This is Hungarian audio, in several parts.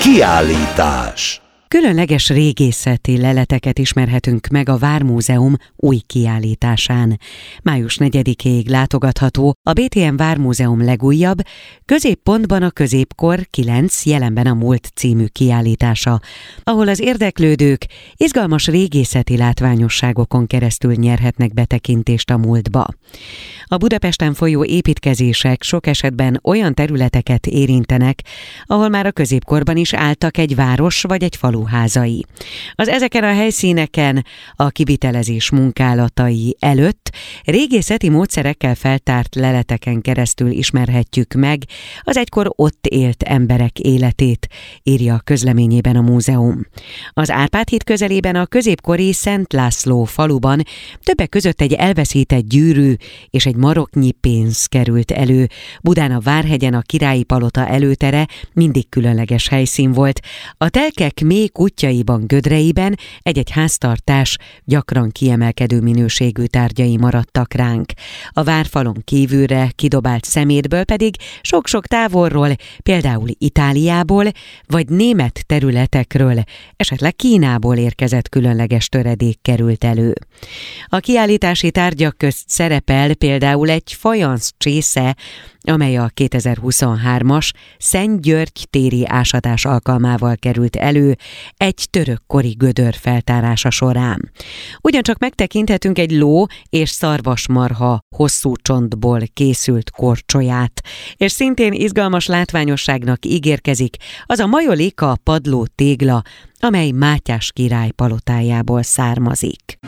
Kiállítás. Különleges régészeti leleteket ismerhetünk meg a Vármúzeum új kiállításán. Május 4-ig látogatható a BTM Vármúzeum legújabb, Középpontban a középkor 9, jelenben a múlt című kiállítása, ahol az érdeklődők izgalmas régészeti látványosságokon keresztül nyerhetnek betekintést a múltba. A Budapesten folyó építkezések sok esetben olyan területeket érintenek, ahol már a középkorban is álltak egy város vagy egy falu házai. Az ezeken a helyszíneken a kivitelezés munkálatai előtt régészeti módszerekkel feltárt leleteken keresztül ismerhetjük meg az egykor ott élt emberek életét, írja a közleményében a múzeum. Az Árpád híd közelében a középkori Szent László faluban többek között egy elveszített gyűrű és egy maroknyi pénz került elő. Budán a Várhegyen a Királyi Palota előtere mindig különleges helyszín volt. A telkek mély kutyaiban, gödreiben egy-egy háztartás gyakran kiemelkedő minőségű tárgyai maradtak ránk. A várfalon kívülre kidobált szemétből pedig sok-sok távolról, például Itáliából vagy német területekről, esetleg Kínából érkezett különleges töredék került elő. A kiállítási tárgyak közt szerepel például egy fajansz csésze, amely a 2023-as Szent György téri ásatás alkalmával került elő egy török kori gödör feltárása során. Ugyancsak megtekinthetünk egy ló és szarvasmarha hosszú csontból készült korcsolyát, és szintén izgalmas látványosságnak ígérkezik az a majolika padló tégla, amely Mátyás király palotájából származik.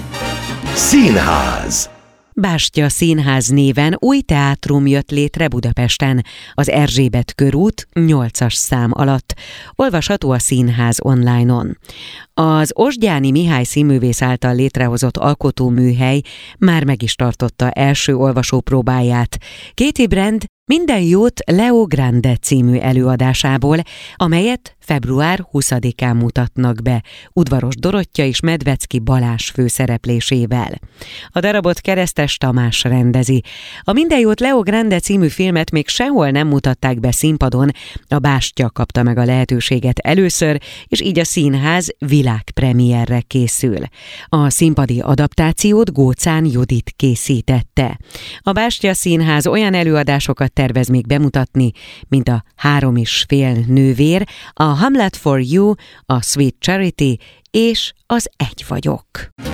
Színház. Bástya Színház néven új teátrum jött létre Budapesten, az Erzsébet körút 8-as szám alatt. Olvasható a színház online-on. Az Osgyáni Mihály színművész által létrehozott alkotóműhely már meg is tartotta első olvasópróbáját. Katie Brand Minden jót Leo Grande című előadásából, amelyet február 20-án mutatnak be Udvaros Dorottya és Medvecki Balázs főszereplésével. A darabot Keresztes Tamás rendezi. A Minden jót Leo Grande című filmet még sehol nem mutatták be színpadon, a Bástya kapta meg a lehetőséget először, és így a színház világpremierre készül. A színpadi adaptációt Góczán Judit készítette. A Bástya Színház olyan előadásokat tervez még bemutatni, mint a 3,5 nővér, a Hamlet for You, a Sweet Charity és az Egy vagyok.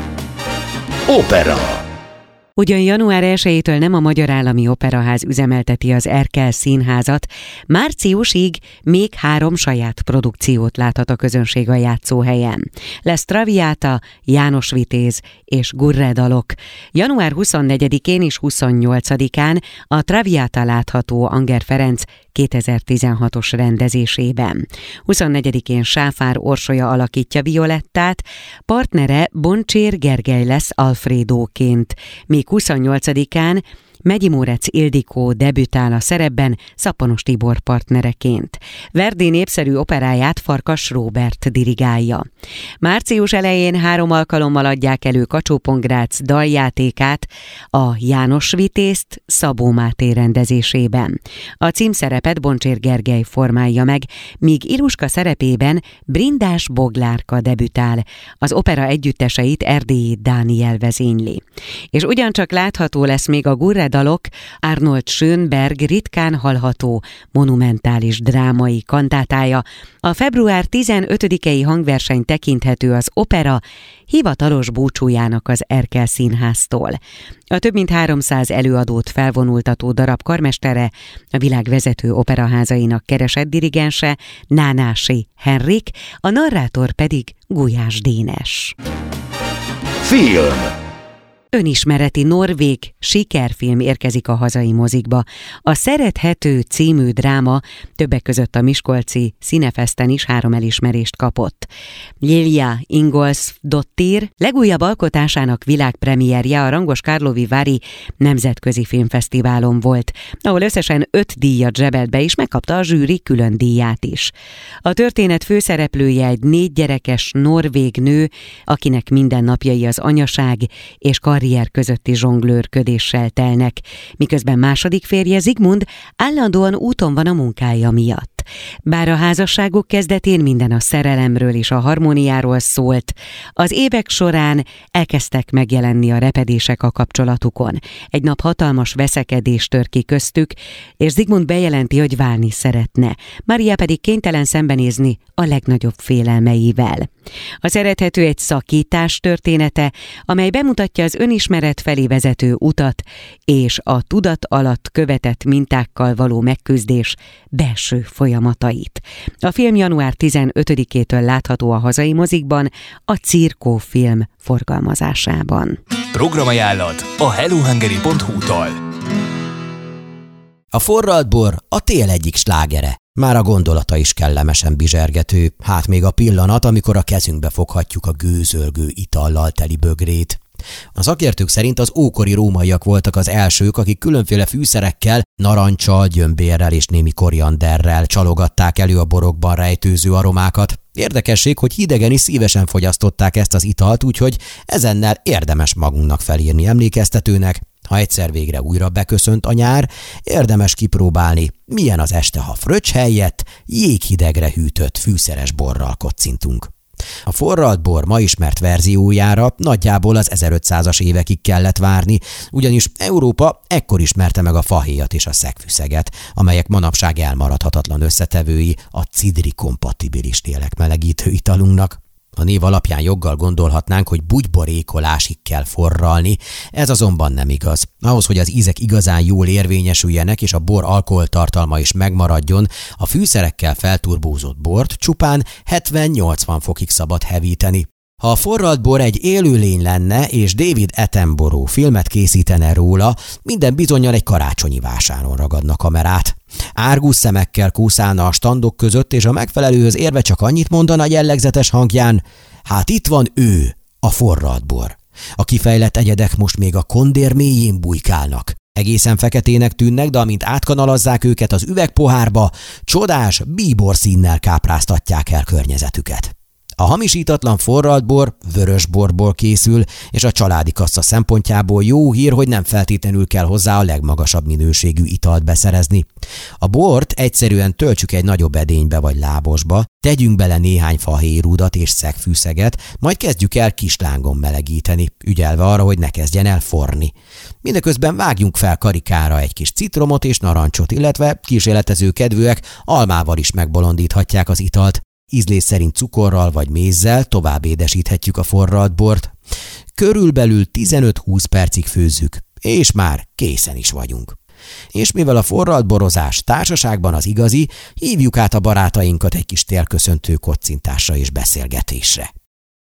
Opera. Ugyan január 1-től nem a Magyar Állami Operaház üzemelteti az Erkel Színházat, márciusig még 3 saját produkciót láthat a közönség a játszóhelyen. Lesz Traviata, János Vitéz és Gurre dalok. Január 24-én és 28-án a Traviata látható Anger Ferenc 2016-os rendezésében. 24-én Sáfár Orsolya alakítja Violettát, partnere Boncsér Gergely lesz Alfredóként, míg 28-án Megyi Mórec Ildikó debütál a szerepben Szappanos Tibor partnereként. Verdi népszerű operáját Farkas Róbert dirigálja. Március elején 3 alkalommal adják elő Kacsó-Pongrác daljátékát, a János Vitézt Szabó Máté rendezésében. A címszerepet Boncsér Gergely formálja meg, míg Iluska szerepében Brindás Boglárka debütál. Az opera együtteseit Erdélyi Dániel vezényli. És ugyancsak látható lesz még a Gurre dalok, Arnold Schönberg ritkán hallható monumentális drámai kantátája. A február 15-i hangverseny tekinthető az opera hivatalos búcsújának az Erkel Színháztól. A több mint 300 előadót felvonultató darab karmestere, a világ vezető operaházainak keresett dirigense Nánási Henrik, a narrátor pedig Gulyás Dénes. Film. Önismereti norvég sikerfilm érkezik a hazai mozikba. A Szerethető című dráma többek között a miskolci Színefesten is 3 elismerést kapott. Lilja Ingolsdottir legújabb alkotásának világpremierje a Rangos Karlovy Vary nemzetközi filmfesztiválon volt, ahol összesen 5 díjat zsebelt be, és megkapta a zsűri külön díját is. A történet főszereplője egy 4 gyerekes norvég nő, akinek mindennapjai az anyaság és karrier közötti zsonglőrködéssel telnek, miközben második férje Zigmund állandóan úton van a munkája miatt. Bár a házasságuk kezdetén minden a szerelemről és a harmóniáról szólt, az évek során elkezdtek megjelenni a repedések a kapcsolatukon. Egy nap hatalmas veszekedés tör ki köztük, és Zsigmond bejelenti, hogy válni szeretne. Maria pedig kénytelen szembenézni a legnagyobb félelmeivel. A Szerethető egy szakítás története, amely bemutatja az önismeret felé vezető utat és a tudat alatt követett mintákkal való megküzdés belső folyamatait. A film január 15-től látható a hazai mozikban, a Cirkó film forgalmazásában. Programajánlat a hellohungary.hu-tól. A forralt bor a tél egyik slágere. Már a gondolata is kellemesen bizsergető, hát még a pillanat, amikor a kezünkbe foghatjuk a gőzölgő itallal teli bögrét. A szakértők szerint az ókori rómaiak voltak az elsők, akik különféle fűszerekkel, narancsal, gyömbérrel és némi korianderrel csalogatták elő a borokban rejtőző aromákat. Érdekesség, hogy hidegen is szívesen fogyasztották ezt az italt, úgyhogy ezennel érdemes magunknak felírni emlékeztetőnek. Ha egyszer végre újra beköszönt a nyár, érdemes kipróbálni, milyen az este, ha fröccs helyett jéghidegre hűtött fűszeres borral kocintunk. A forralt bor ma ismert verziójára nagyjából az 1500-as évekig kellett várni, ugyanis Európa ekkor ismerte meg a fahéjat és a szegfűszeget, amelyek manapság elmaradhatatlan összetevői a cidri-kompatibilis lélekmelegítő italunknak. A név alapján joggal gondolhatnánk, hogy bugyborékolásig kell forralni, ez azonban nem igaz. Ahhoz, hogy az ízek igazán jól érvényesüljenek és a bor alkoholtartalma is megmaradjon, a fűszerekkel felturbózott bort csupán 70-80 fokig szabad hevíteni. Ha a forralt bor egy élőlény lenne, és David Attenborough filmet készítene róla, minden bizonnyal egy karácsonyi vásáron ragadna kamerát. Árgus szemekkel kúszálna a standok között, és a megfelelőhöz érve csak annyit mondana jellegzetes hangján: hát itt van ő, a forralt bor. A kifejlett egyedek most még a kondér mélyén bujkálnak. Egészen feketének tűnnek, de amint átkanalazzák őket az üvegpohárba, csodás, bíbor színnel kápráztatják el környezetüket. A hamisítatlan forralt bor vörös borból készül, és a családi kassa szempontjából jó hír, hogy nem feltétlenül kell hozzá a legmagasabb minőségű italt beszerezni. A bort egyszerűen töltsük egy nagyobb edénybe vagy lábosba, tegyünk bele néhány fahéjrudat és szegfűszeget, majd kezdjük el kislángon melegíteni, ügyelve arra, hogy ne kezdjen el forni. Mindeközben vágjunk fel karikára egy kis citromot és narancsot, illetve kísérletező kedvűek almával is megbolondíthatják az italt. Ízlés szerint cukorral vagy mézzel tovább édesíthetjük a forralt bort. Körülbelül 15-20 percig főzzük, és már készen is vagyunk. És mivel a forralt borozás társaságban az igazi, hívjuk át a barátainkat egy kis télköszöntő kocintásra és beszélgetésre.